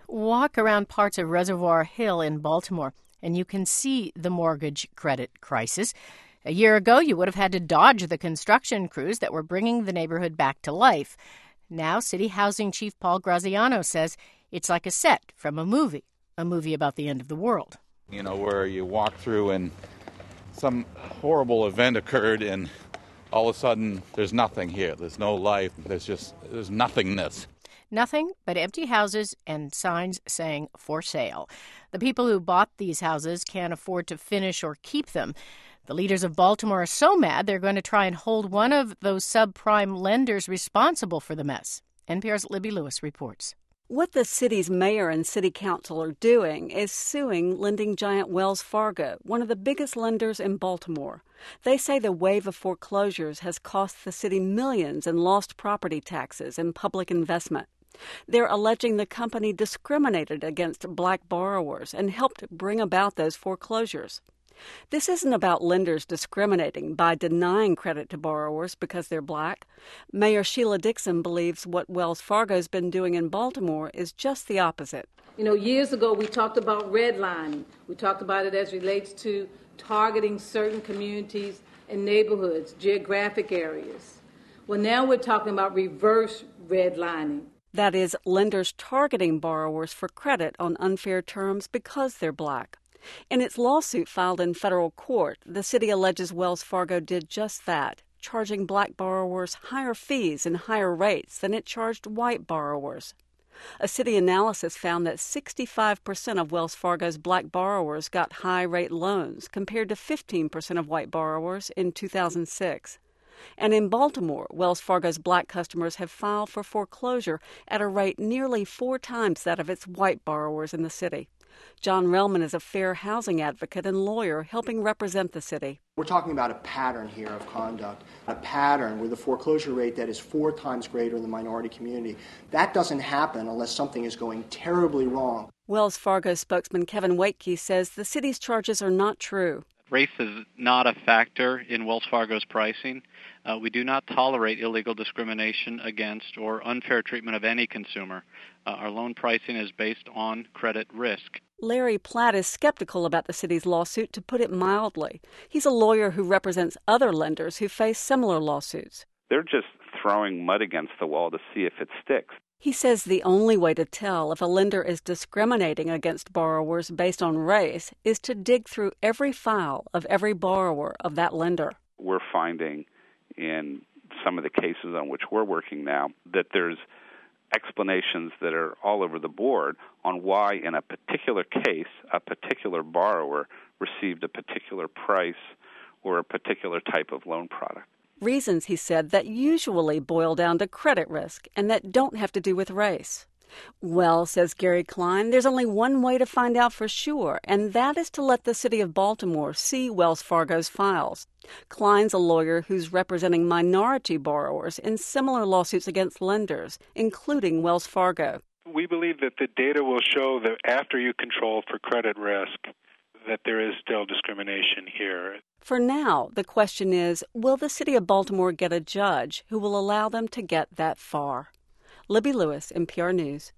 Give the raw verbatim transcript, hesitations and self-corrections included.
Walk around parts of Reservoir Hill in Baltimore, and you can see the mortgage credit crisis. A year ago, you would have had to dodge the construction crews that were bringing the neighborhood back to life. Now, City Housing Chief Paul Graziano says it's like a set from a movie, a movie about the end of the world. You know, where you walk through and some horrible event occurred and all of a sudden there's nothing here. There's no life. There's just, there's nothingness. Nothing but empty houses and signs saying for sale. The people who bought these houses can't afford to finish or keep them. The leaders of Baltimore are so mad they're going to try and hold one of those subprime lenders responsible for the mess. N P R's Libby Lewis reports. What the city's mayor and city council are doing is suing lending giant Wells Fargo, one of the biggest lenders in Baltimore. They say the wave of foreclosures has cost the city millions in lost property taxes and public investment. They're alleging the company discriminated against black borrowers and helped bring about those foreclosures. This isn't about lenders discriminating by denying credit to borrowers because they're black. Mayor Sheila Dixon believes what Wells Fargo's been doing in Baltimore is just the opposite. You know, years ago we talked about redlining. We talked about it as relates to targeting certain communities and neighborhoods, geographic areas. Well, now we're talking about reverse redlining. That is, lenders targeting borrowers for credit on unfair terms because they're black. In its lawsuit filed in federal court, the city alleges Wells Fargo did just that, charging black borrowers higher fees and higher rates than it charged white borrowers. A city analysis found that sixty-five percent of Wells Fargo's black borrowers got high-rate loans compared to fifteen percent of white borrowers in two thousand six. And in Baltimore, Wells Fargo's black customers have filed for foreclosure at a rate nearly four times that of its white borrowers in the city. John Relman is a fair housing advocate and lawyer helping represent the city. We're talking about a pattern here of conduct, a pattern with a foreclosure rate that is four times greater in the minority community. That doesn't happen unless something is going terribly wrong. Wells Fargo spokesman Kevin Waitke says the city's charges are not true. Race is not a factor in Wells Fargo's pricing. Uh, we do not tolerate illegal discrimination against or unfair treatment of any consumer. Uh, our loan pricing is based on credit risk. Larry Platt is skeptical about the city's lawsuit, to put it mildly. He's a lawyer who represents other lenders who face similar lawsuits. They're just throwing mud against the wall to see if it sticks. He says the only way to tell if a lender is discriminating against borrowers based on race is to dig through every file of every borrower of that lender. We're finding in some of the cases on which we're working now that there's explanations that are all over the board on why in a particular case a particular borrower received a particular price or a particular type of loan product. Reasons, he said, that usually boil down to credit risk and that don't have to do with race. Well, says Gary Klein, there's only one way to find out for sure, and that is to let the city of Baltimore see Wells Fargo's files. Klein's a lawyer who's representing minority borrowers in similar lawsuits against lenders, including Wells Fargo. We believe that the data will show that after you control for credit risk, that there is still discrimination here. For now, the question is, will the city of Baltimore get a judge who will allow them to get that far? Libby Lewis, N P R News.